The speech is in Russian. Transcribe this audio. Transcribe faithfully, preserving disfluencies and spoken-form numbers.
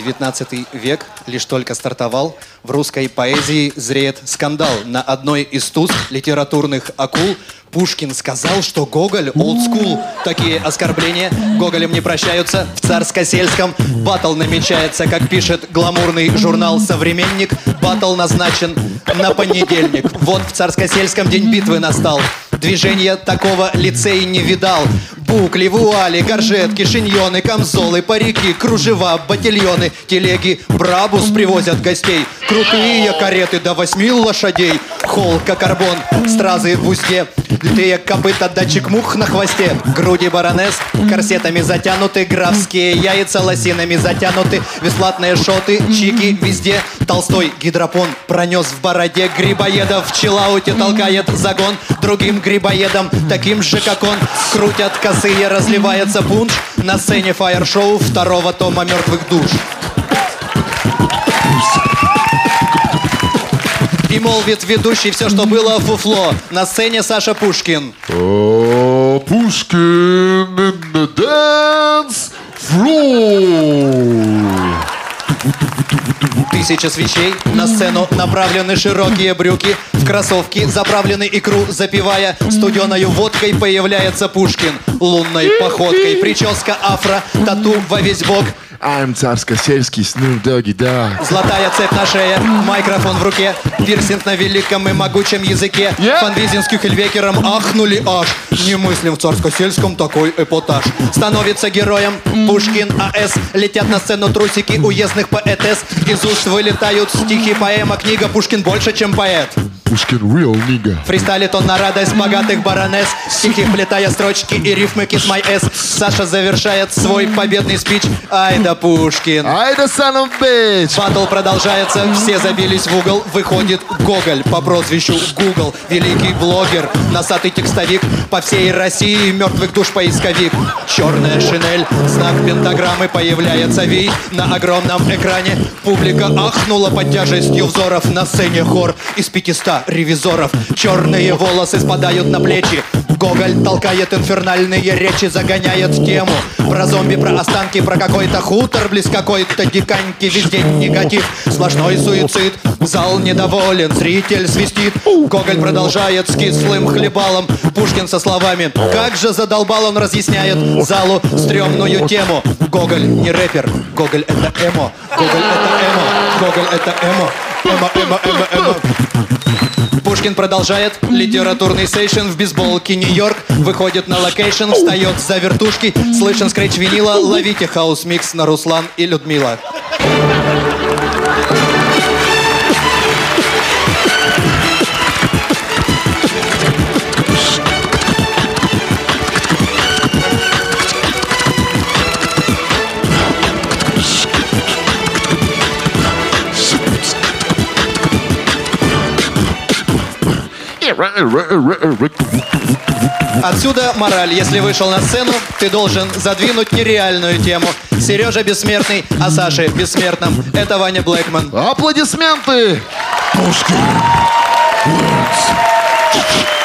девятнадцатый век лишь только стартовал. В русской поэзии зреет скандал. На одной из туз литературных акул Пушкин сказал, что Гоголь олдскул. Такие оскорбления Гоголем не прощаются. В Царско-сельском баттл намечается. Как пишет гламурный журнал «Современник», баттл назначен на понедельник. Вот в Царско-сельском день битвы настал. Движения такого лицей не видал. Букли, вуали, горжетки, шиньоны, камзолы, парики, кружева, ботильоны, телеги, брабус привозят гостей. Крутые кареты до восьми лошадей. Холка, карбон, стразы в узде, литые копыта, датчик мух на хвосте. Груди баронесс корсетами затянуты, графские яйца лосинами затянуты, бесплатные шоты, чики везде. Толстой гидропон пронес в бороде грибоедов. В чиллауте толкает загон другим грибоедам, таким же, как он. Крутят косые, разливается пунш на сцене фаер-шоу второго тома «Мертвых душ». И молвит ведущий все, что было фуфло. На сцене Саша Пушкин. Oh, Пушкин in the dance floor. Тысяча свечей, на сцену направлены широкие брюки. В кроссовки заправлены икру, запивая студеною водкой, появляется Пушкин лунной походкой. Прическа афро, тату во весь бок. I'm Царско-сельский Snoop Doggy Dogg. Золотая цепь на шее, микрофон в руке, пирсинг на великом и могучем языке. Yeah. Фанвизин с Кюхельбекером ахнули аж. Не мыслим в Царско-сельском такой эпатаж. Становится героем Пушкин АС. Летят на сцену трусики уездных поэтесс. Из уст вылетают стихи, поэма, книга. Пушкин больше, чем поэт. Пушкин real nigga. Фристайлит он на радость богатых баронесс, стихи вплетая строчки и рифмы kiss my ass. Саша завершает свой победный спич. Ай да Пушкин. Ай да son of bitch. Баттл продолжается, все забились в угол. Выходит Гоголь по прозвищу Google. Великий блогер, носатый текстовик, по всей России мертвых душ поисковик. Черная шинель, знак пентаграммы, появляется Ви на огромном экране. Публика ахнула под тяжестью взоров. На сцене хор из пятиста ревизоров. Черные волосы спадают на плечи. Гоголь толкает инфернальные речи, загоняет тему про зомби, про останки, про какой-то хутор близ какой-то диканьки. Везде негатив, сплошной суицид. Зал недоволен, зритель свистит. Гоголь продолжает с кислым хлебалом. Пушкин со словами «Как же задолбал», он разъясняет залу стрёмную тему. Гоголь не рэпер, Гоголь это эмо. Гоголь это эмо, Гоголь это эмо. Эмо, эмо, эмо, эмо. Пушкин продолжает литературный сейшн в бейсболке Нью-Йорк. Выходит на локейшн, встает за вертушки. Слышен скретч винила, ловите хаус-микс на Руслан и Людмила. Отсюда мораль. Если вышел на сцену, ты должен задвинуть нереальную тему. Сережа бессмертный, а Саша бессмертным. Это Ваня Блэкман. Аплодисменты! Пушкин.